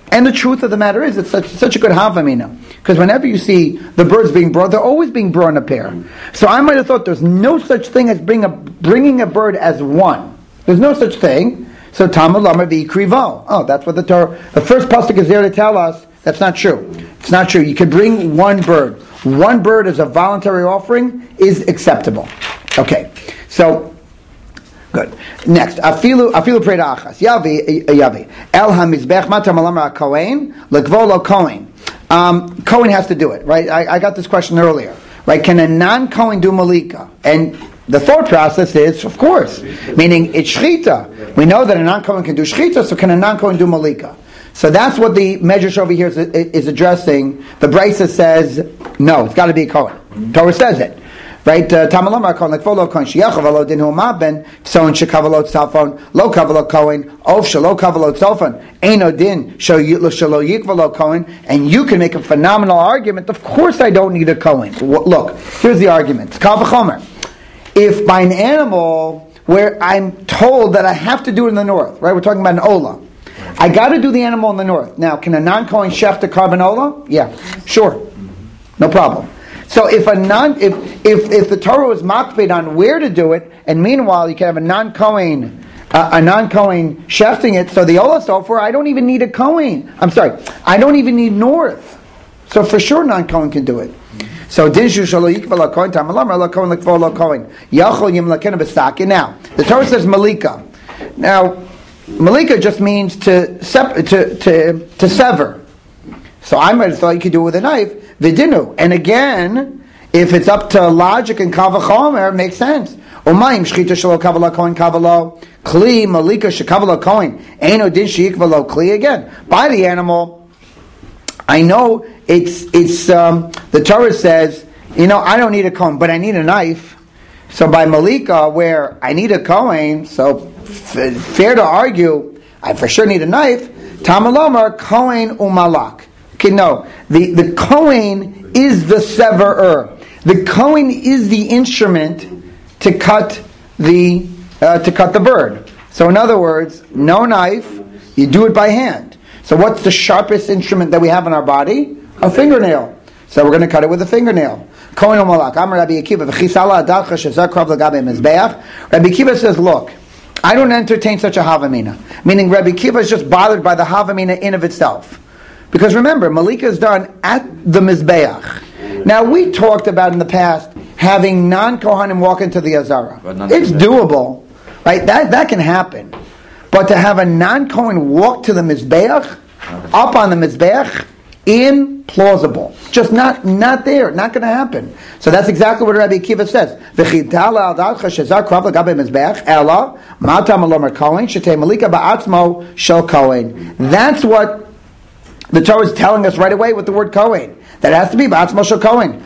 Speaker 1: And the truth of the matter is, it's such a good havamina. Because whenever you see the birds being brought, they're always being brought in a pair. So I might have thought there's no such thing as bringing a bird as one. There's no such thing. So Talmud Lama v'ikrivo. Oh, that's what the first pasuk is there to tell us. That's not true. It's not true. You can bring one bird. One bird as a voluntary offering is acceptable. Okay, so good. Next, afilu preda achas yavi el hamizbech matam alamar kohen lekvolo kohen. Kohen has to do it, right? I got this question earlier, right? Can a non-Kohen do malika? And the thought process is, of course, meaning it's shchita. We know that a non-Kohen can do shchita, so can a non-Kohen do malika? So that's what the Medrash over here is addressing. The Brisa says, no, it's got to be a Kohen. Torah says it. Right? Tamalamar Kohen, like Volo Kohen, Shiachavalo, Dinhu Maben, Son Shekavalot Salfon, Lo Kavalot Kohen, Of Shalo Kavalot Salfon, Eino Din, Shalo Yikvalo Kohen, and you can make a phenomenal argument. Of course I don't need a Kohen. Look, here's the argument. Kal v'chomer. If by an animal where I'm told that I have to do it in the north, right? We're talking about an Ola. I got to do the animal in the north. Now, can a non-Kohen shech the carbon Ola? Yeah, sure. No problem. So if the Torah is makpid on where to do it, and meanwhile you can have a non-Kohen shefting it, so the Ola sofer, I don't even need a Kohen. I'm sorry, I don't even need north. So for sure non-Kohen can do it. So dinshu shalo yikva Kohen tamalam la Kohen lekvo la Kohen yachol yim lakena b'sakin. Now the Torah says malika. Now malika just means to sever. So I might have thought you could do it with a knife. Vidinu. And again, if it's up to logic and kal v'chomer, it makes sense. Umayim shchita shelo kavala kohen kavalo kli malika shekavalo kohen eino din sheikvalo kli. Again, by the animal, I know it's the Torah says, I don't need a kohen, but I need a knife. So by malika, where I need a kohen, so fair to argue, I for sure need a knife. Tamalomar kohen umalak. Okay, no, the Kohen is the severer. The Kohen is the instrument to cut the bird. So in other words, no knife, you do it by hand. So what's the sharpest instrument that we have in our body? A fingernail. So we're going to cut it with a fingernail. Kohen umalak. Amar Rabbi Akiva v'chisala adalcha shezakrav l'gabe mizbeach. Rabbi Akiva says, look, I don't entertain such a havamina. Meaning Rabbi Akiva is just bothered by the havamina in of itself. Because remember, malika is done at the Mizbeach. Now, we talked about in the past having non-Kohanim walk into the Azara. It's doable, right? That can happen. But to have a non-Kohen walk to the Mizbeach, up on the Mizbeach, implausible. Just not there. Not going to happen. So that's exactly what Rabbi Akiva says. That's what the Torah is telling us right away with the word Kohen. That has to be Ba'atzmo Shel Kohen.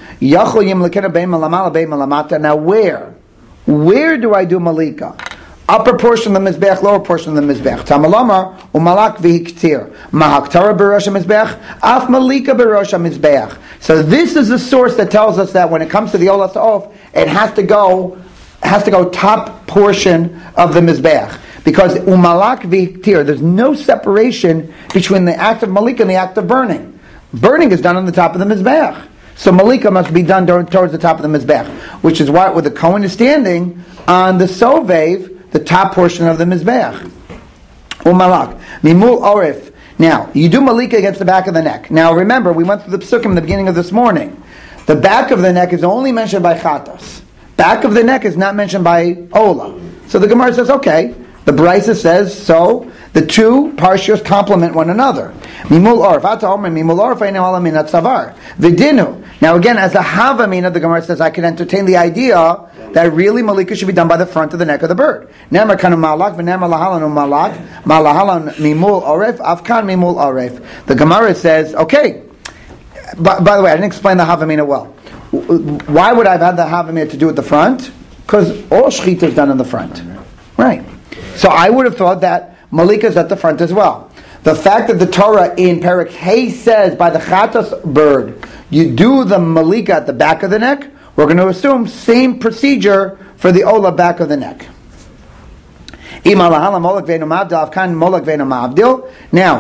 Speaker 1: Now where do I do Malika? Upper portion of the Mizbech, lower portion of the Mizbech. Tamalamar, Umalak v'hiktir. Mahaktara b'rosh ha-Mizbech, Af Malika b'rosh ha-Mizbech. So this is the source that tells us that when it comes to the Olas Of, it has to go top portion of the Mizbech. Because umalak v'hiktir, there's no separation between the act of malika and the act of burning. Burning is done on the top of the mizbeach. So malika must be done towards the top of the mizbeach, which is why where the Kohen is standing on the sovev, the top portion of the mizbeach. Umalak. Mimul orif. Now, you do malika against the back of the neck. Now remember, we went through the psukim in the beginning of this morning. The back of the neck is only mentioned by chatas. Back of the neck is not mentioned by ola. So the Gemara says, okay, the Brisa says so. The two parshas complement one another. Mimul orf. Mimul orf minat savar. V'dinu. Now again, as a havamina, the Gemara says I can entertain the idea that really malika should be done by the front of the neck of the bird. Nemar kanu malak v'nemar lahalan malak malahalan mimul oref afkan mimul oref. The Gemara says, okay. By the way, I didn't explain the havamina well. Why would I have had the havamina to do at the front? Because all shechita is done in the front, right? So I would have thought that malika is at the front as well. The fact that the Torah in Perek Hay says by the chatas bird, you do the malika at the back of the neck, we're going to assume same procedure for the ola back of the neck. Now,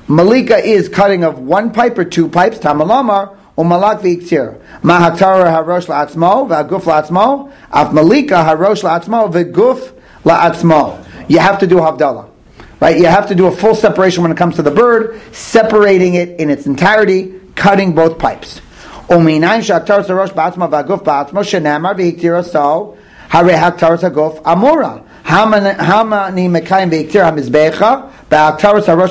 Speaker 1: Malika is cutting of one pipe or two pipes. Tamalamar umalak v'iktir. Ma haktara harosh la'atzmo v'aguf la'atzmo. Af malika harosh la'atzmo v'guf la'atzmo. You have to do havdalah, right? You have to do a full separation when it comes to the bird, separating it in its entirety, cutting both pipes. Uminayin shaktar harosh ba'atzmo v'aguf ba'atzmo shenamar v'iktir so hare haktar haguf amora. Hamani mekayim v'iktir hamizbecha. Here the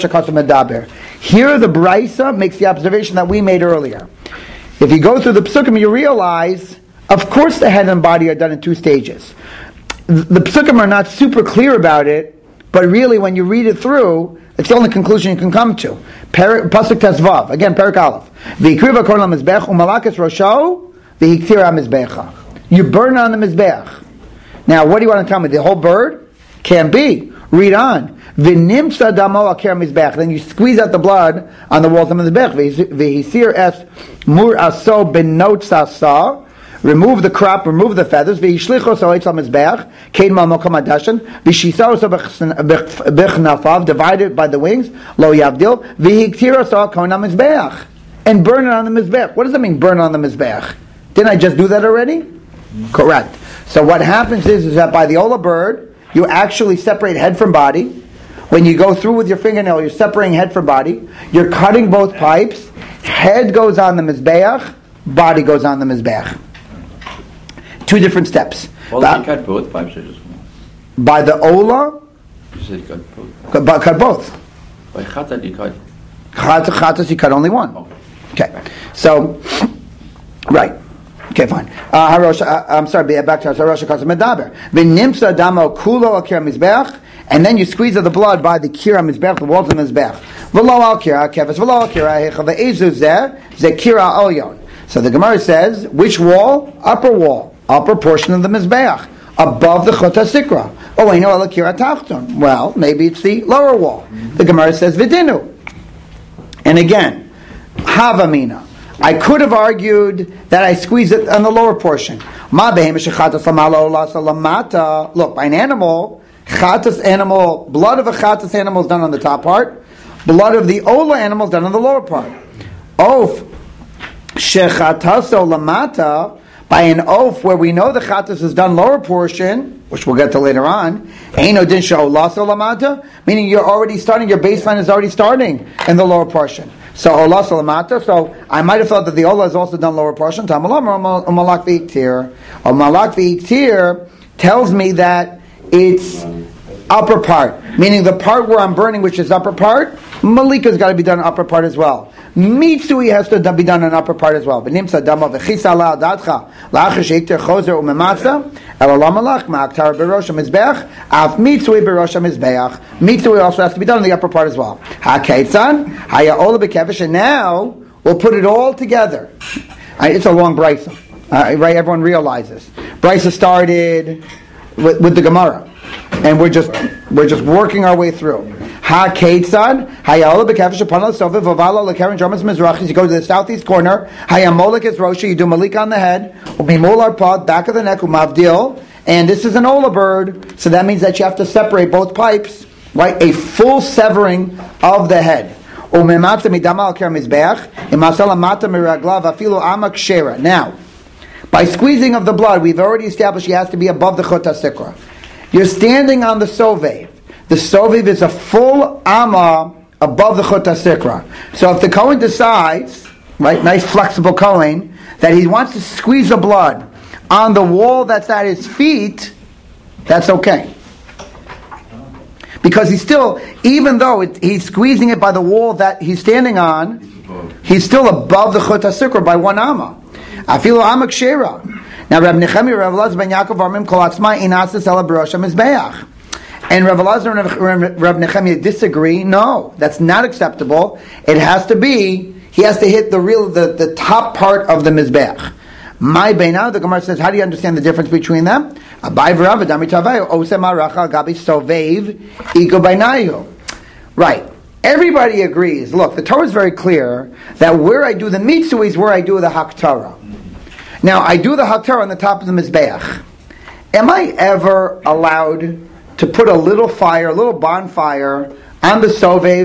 Speaker 1: Braisa makes the observation that we made earlier. If you go through the Psukim, you realize, of course the head and body are done in two stages. The Psukim are not super clear about it, but really when you read it through, it's the only conclusion you can come to. Pasuk Tezvav, again, Perik Aleph. V'ikriva kol ha-mizbech u'malakis rosho v'hiktir ha-mizbecha. You burn on the Mizbech. Now, what do you want to tell me? The whole bird? Can't be. Read on. V'nimsa damo akir mizbech. Then you squeeze out the blood on the walls of the mizbech. V'hisir es mur aso benot sasa. Remove the crop, remove the feathers. V'hishlicho so eitz al mizbech. Kein mal mokom adashan. V'shisao so b'chnafav. Divided by the wings. Lo yavdil. V'hiktira so kon al mizbech. And burn it on the mizbech. What does that mean, burn on the mizbech? Didn't I just do that already? Correct. So what happens is that by the Ola bird, you actually separate head from body. When you go through with your fingernail, you're separating head from body. You're cutting both pipes. Head goes on the mizbeach, body goes on the mizbeach. Two different steps.
Speaker 10: Well, you cut both pipes or just one?
Speaker 1: By the Ola,
Speaker 10: You said cut both.
Speaker 1: cut both.
Speaker 10: By chatat you cut.
Speaker 1: Chatas, you cut only one. Okay. So, right. Okay, fine. I'm sorry, back to Harosh Kasam Medaber. V'nimsa damo kulo akir mizbeach. And then you squeeze of the blood by the kira mizbech, the walls of the mizbech. V'lo al kira kefes, v'lo al kira hecha ve'ezu zeh kira olyon. So the Gemara says, which wall? Upper wall, upper portion of the mizbech, above the chota sikra. Oh, I know al kira tachton. Well, maybe it's the lower wall. The Gemara says v'dinu. And again, havamina. I could have argued that I squeeze it on the lower portion. Look, by an animal, chatas animal, blood of a chatas animal is done on the top part. Blood of the ola animal is done on the lower part. Oaf shechataso lamata, by an oaf where we know the chatas is done lower portion, which we'll get to later on. Eino din she'olaso lamata, meaning you're already starting. Your baseline is already starting in the lower portion. So ola salamata. So I might have thought that the ola is also done lower portion. Tamalam or malak v'iktir. Or malak v'iktir tells me that it's upper part, meaning the part where I'm burning, which is upper part. Malika's got to be done upper part as well. Mitsui has to be done on upper part as well. V'nimsa dama v'chisa la datcha la'achish iktir chozer u'mematza elalam alach ma'aktar b'rosh ha'mizbeach af mitsui b'rosh ha'mizbeach. Mitsui also has to be done on the upper part as well. Ha'keitzan haya ola b'kevish, and now we'll put it all together. It's a long brisa, right? Everyone realizes brisa started with the Gemara, and we're just working our way through. Ha Keitzad, Hayaola Bekevish upon Sofa, Vavala Lekaran Dramas Mizrachis, you go to the southeast corner, Hayamolik is Roshi, you do Malik on the head, Umimolar Pod, back of the neck, Umavdil, and this is an Ola bird, so that means that you have to separate both pipes, right? A full severing of the head. Umimatza Midama Al Kerem Mizbeach, Imasala Mata Miraglav, Afilu Amak Shera. Now, by squeezing of the blood, we've already established he has to be above the Chota Sikra. You're standing on the Sovev. The Sovev is a full Amma above the Chota Sikra. So if the Kohen decides, right, nice flexible Kohen, that he wants to squeeze the blood on the wall that's at his feet, that's okay. Because he's still, even though he's squeezing it by the wall that he's standing on, he's still above the Chota Sikra by one Amma. Afilu Amak Shera. Now, Reb Nechemi, Reb Elazar ben Yaakov Armim Kol Atzma Inasa Sela B'Rosh HaMizbeach. And Reb Elazar and Reb Nechemi disagree. No, that's not acceptable. It has to be, he has to hit the top part of the Mizbeach. My Beina, the Gemara says, how do you understand the difference between them? Abai v'Rav Adami Tavayu Ose Maracha Gabi Sovev Iko Beinayu. Right. Everybody agrees. Look, the Torah is very clear that where I do the mitzvah is where I do the Haktarah. Now, I do the Haktarah on the top of the Mizbeach. Am I ever allowed to put a little bonfire on the Sovev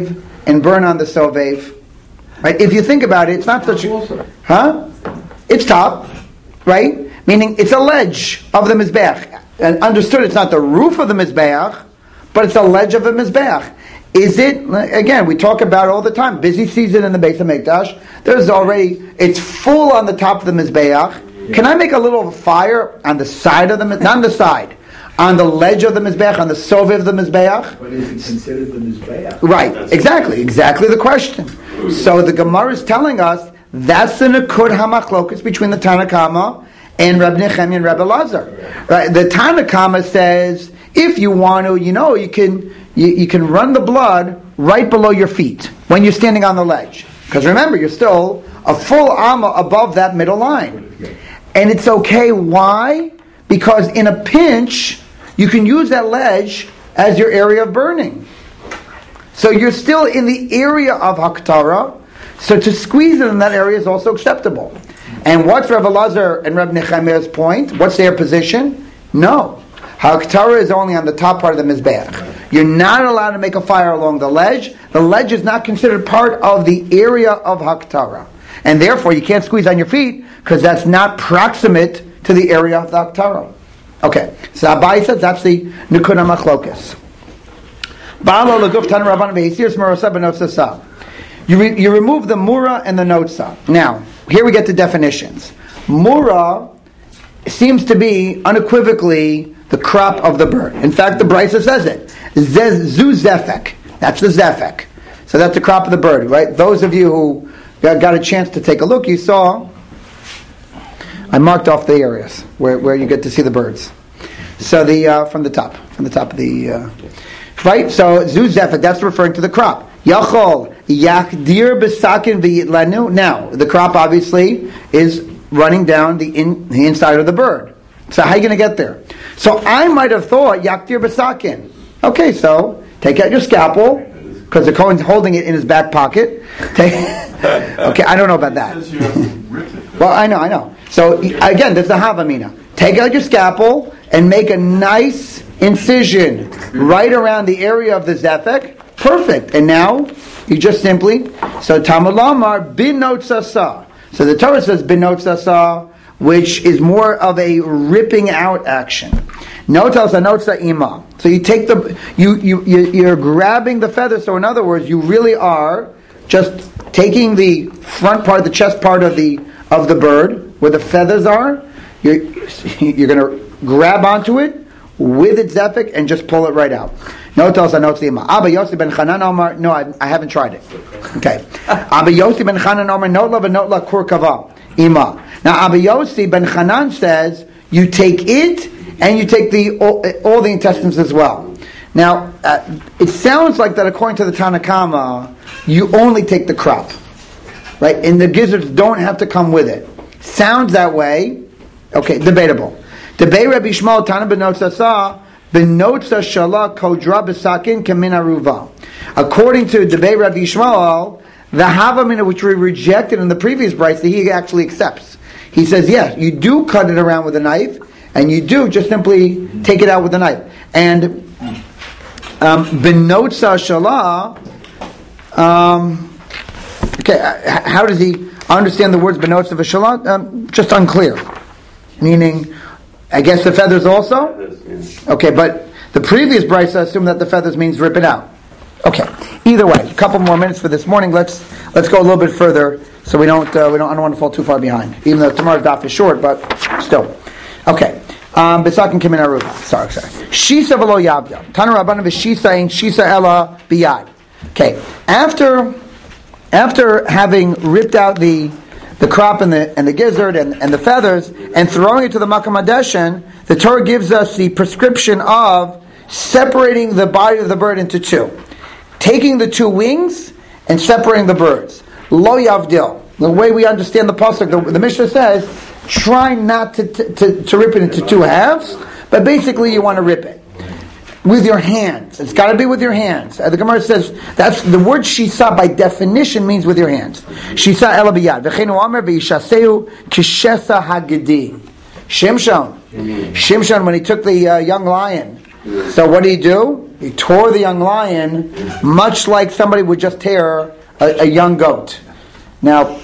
Speaker 1: and burn on the sovev. Right? If you think about it, it's not such a... Huh? It's top, right? Meaning it's a ledge of the Mizbeach. And understood, it's not the roof of the Mizbeach, but it's a ledge of the Mizbeach. Is it, again, we talk about it all the time, busy season in the Beis HaMikdash, there's already, it's full on the top of the Mizbeach. Can I make a little fire on the side of the Mizbeach? Not on the side. On the ledge of the Mizbeach, on the sovev of the Mizbeach?
Speaker 5: But is it considered the Mizbeach?
Speaker 1: Right, exactly the question. So the Gemara is telling us that's the Nekud HaMachlokus between the Tanakama and Reb Nechemia and Reb Elazar. Right? The Tanakama says if you want to, you can run the blood right below your feet when you're standing on the ledge. Because remember, you're still a full amma above that middle line. And it's okay. Why? Because in a pinch, you can use that ledge as your area of burning. So you're still in the area of Haktarah, so to squeeze it in that area is also acceptable. And what's Reb Elazar and Reb Nechemiah's point? What's their position? No. Haktarah is only on the top part of the Mizbeach. You're not allowed to make a fire along the ledge. The ledge is not considered part of the area of Haktarah. And therefore you can't squeeze on your feet because that's not proximate to the area of the Haktarah. Okay, so Abai says that's the Nekud HaMachlokus. You remove the mura and the notza. Now, here we get the definitions. Mura seems to be unequivocally the crop of the bird. In fact, the Brisa says it. Zu zefek. That's the zefek. So that's the crop of the bird, right? Those of you who got a chance to take a look, you saw I marked off the areas where you get to see the birds. So from the top of the right. So zu zefek, that's referring to the crop. Yachol yakdir besakin v'yitlenu. Now the crop obviously is running down the inside of the bird. So how are you going to get there? So I might have thought yakdir besakin. Okay, so take out your scalpel because the Kohen's holding it in his back pocket. Okay, I don't know about that. Well, I know. So again, there's the Havamina. Take out your scalpel and make a nice incision right around the area of the zefek. Perfect. And now you just simply Talmud Lamar bin notzasa. So the Torah says bin notzasa, which is more of a ripping out action. Notas anotza ima. So you take you're grabbing the feather. So in other words, you really are just taking the front part, the chest part of the bird, where the feathers are. You're going to grab onto it with its zefik and just pull it right out. Notas anotza ima. Abba Yossi ben Chanan Omar. No, I haven't tried it. Okay. Abba Yossi ben Chanan Omar notla v'notla kurkava ima. Now Abba Yossi ben Chanan says you take it and you take all the intestines as well. Now, it sounds like that according to the Tanakama, you only take the crop, right? And the gizzards don't have to come with it. Sounds that way. Okay, debatable. Debei Rabbi Shmuel Tana b'notzasa b'notza shala kodra b'sakin kamin aruva. According to Debei Rabbi Shmuel, the Havamina which we rejected in the previous brayso, he actually accepts. He says, yes, you do cut it around with a knife, and you do just simply take it out with a knife. And benotza shala. Okay, how does he understand the words benotza v'shala? Just unclear. Meaning, I guess the feathers also. Okay, but the previous brayso assumed that the feathers means rip it out. Okay. Either way, a couple more minutes for this morning. Let's go a little bit further, so I don't want to fall too far behind. Even though tomorrow's daf is short, but still. Okay. Besakin kimin aruva. Sorry. Shisa v'lo yavya. Tana Rabbana v'shisa ain't shisa ela biyad. Okay. After having ripped out the crop and the gizzard and the feathers and throwing it to the Makam Hadeshen, the Torah gives us the prescription of separating the body of the bird into two. Taking the two wings and separating the birds. Lo yavdil. The way we understand the pasuk, the Mishnah says, try not to rip it into two halves, but basically you want to rip it with your hands. It's got to be with your hands. The Gemara says that's the word shisa by definition means with your hands. Shisa ela biyad. V'cheinu amer v'yishaseu kishesa hagedi. Shimshon, when he took the young lion. So what did he do? He tore the young lion, much like somebody would just tear a young goat. Now,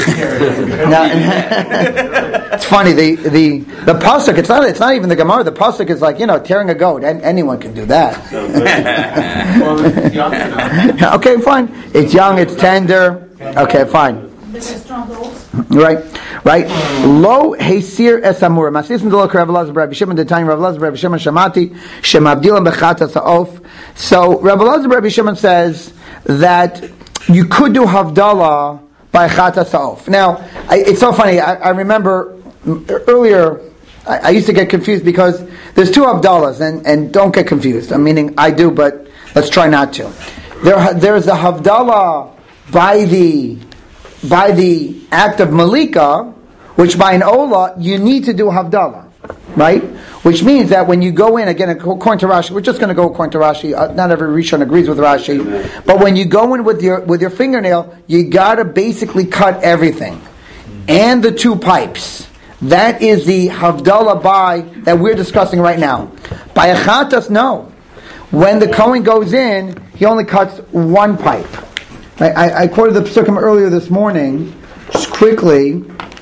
Speaker 1: it's funny. The pasuk. It's not even the Gemara. The pasuk is like, tearing a goat. And anyone can do that.
Speaker 6: Well, it's young enough.
Speaker 1: Okay, fine. It's young. It's tender. Okay, fine. Right. Lo heisir esamur. Masisim delo Rav Elazar Rabbi Shimon detayim Rav Elazar Rabbi Shimon shamati shemabdilam bechatas ha'of. So Rav Elazar Rabbi Shimon says that you could do havdalah by chatas ha'of. Now, it's so funny. I remember earlier. I used to get confused because there's two havdalahs, and don't get confused. I'm meaning I do, but let's try not to. There's a havdalah by the act of malika, which by an ola you need to do havdalah, right? Which means that when you go in, again according to Rashi, we're just going to go according to Rashi. Not every Rishon agrees with Rashi, but when you go in with your fingernail, you got to basically cut everything and the two pipes. That is the havdalah by that we're discussing right now. By a chatas, no. When the Kohen goes in, he only cuts one pipe. I quoted the psukim earlier this morning, just quickly.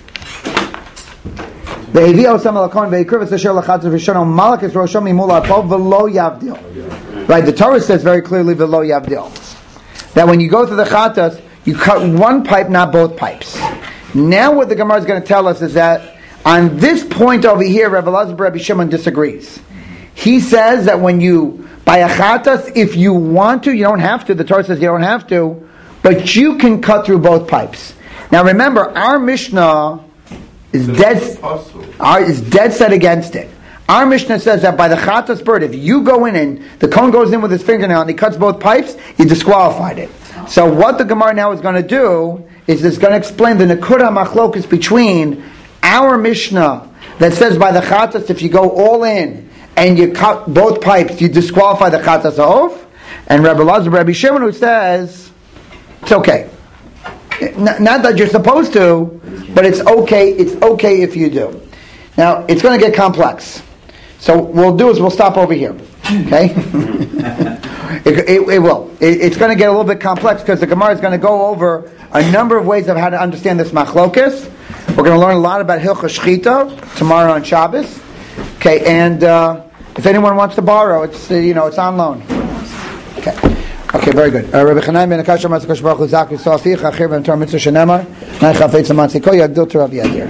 Speaker 1: Right, the Torah says very clearly, v'lo yavdil, that when you go to the chatas, you cut one pipe, not both pipes. Now what the Gemara is going to tell us is that on this point over here, Rav Elazar Rabbi Shimon disagrees. He says that when you, by a chatas, if you want to, you don't have to. The Torah says you don't have to, but you can cut through both pipes. Now remember, our Mishnah is dead set against it. Our Mishnah says that by the chatas bird, if you go in and the Kohen goes in with his fingernail and he cuts both pipes, you disqualified it. So what the Gemara now is going to do is it's going to explain the Nekuda Machlokus between our Mishnah that says by the chatas, if you go all in and you cut both pipes, you disqualify the chatas ha'of, and Rabbi Elazar Rabbi Shimon who says it's okay. Not that you're supposed to, but it's okay. It's okay if you do. Now it's going to get complex, so what we'll stop over here. Okay, it will. It's going to get a little bit complex because the Gemara is going to go over a number of ways of how to understand this machlokus. We're going to learn a lot about Hilchos Shchita tomorrow on Shabbos. Okay, and if anyone wants to borrow, it's it's on loan. Okay, very good. Rabbi Chanai ben Akasha Matzah Kosh Baruch Hu Zakri Sofi Chachir ben Torah Mitzvah Shenemar Nai Chafetz Amatzi Ko Yagdil to Rabbi Yadir.